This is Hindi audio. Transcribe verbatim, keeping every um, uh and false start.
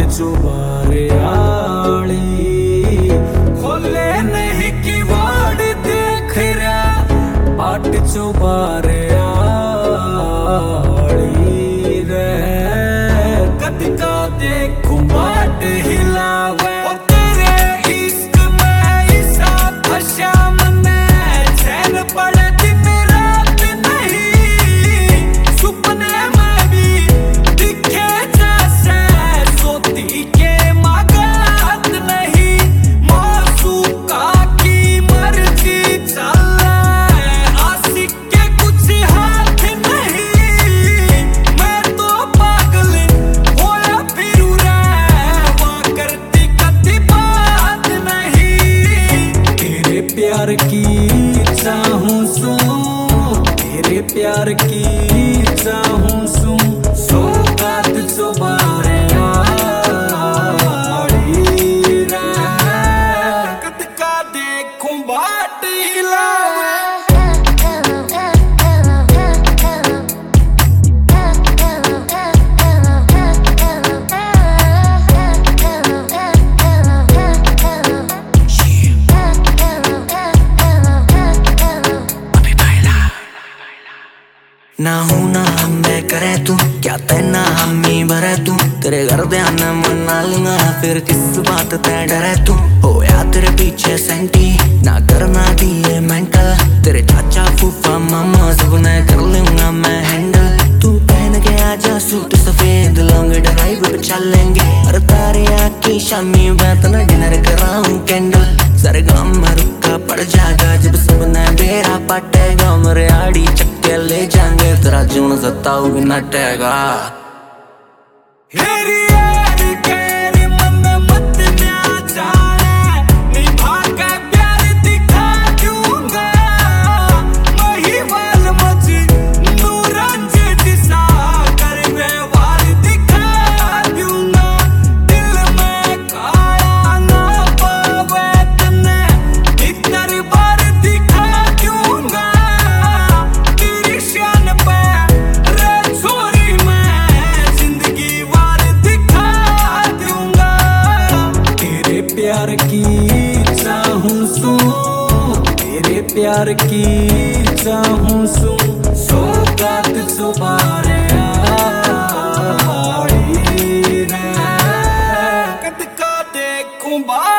चुबारे आली खोले नहीं की वाड़ देख रहा बाट चुबारे आली रे कद का देखूं बाट हिलावे तेरे इश्क में इसा फशा में चैन पड़े दिन रात नहीं सुपने में भी दिखे जैसे सोती के मगन नहीं मौसूका की मर्जी चले आशिक के कुछ हाथ नहीं मैं तो पागल होया फिरू रे वो करती कती बात नहीं तेरे प्यार की चाहूं सू तेरे प्यार की चाहूं सू सौगात चुबारे आली रे कद का देखूं बाट हिलावे ना हूं ना मैं करे तू क्या तेना हमी भरे तू तेरे घर ध्यान मना लूंगा फिर किस बात ते डरे तू हो या तेरे पीछे सेंटी ना करना दिए मेंटल तेरे चाचा फूफा मामा सब ने कर लूंगा मैं हैंडल तू पहन के आजा सूट सफेद लॉन्ग ड्राइव पे चलेंगे अरे तारे आँखी शामी मैं तना डिनर कराऊं कैंडल सारे गाँव में रुका पड़ जाएगा जब सबने बेरा पटेगा मेरे आड़ी चक्के ले जाएंगे तेरा जीवन सताऊ भी नटेगा हेरी यारी केरी मन में मत न्या जाने निभा के प्यार दिखा दूंगा महिवाल मची नूरंज दिशा कर व्यवहार दिखा दूंगा दिल में काया ना पावे तने इधर बार दिखा दूंगा तेरी शान पे रे छोरी मैं जिंदगी वार दिखा दूंगा तेरे प्यार की चाहूं सू तेरे प्यार की चाहूं सू सौगात चुबारे आली रे कद का देखूं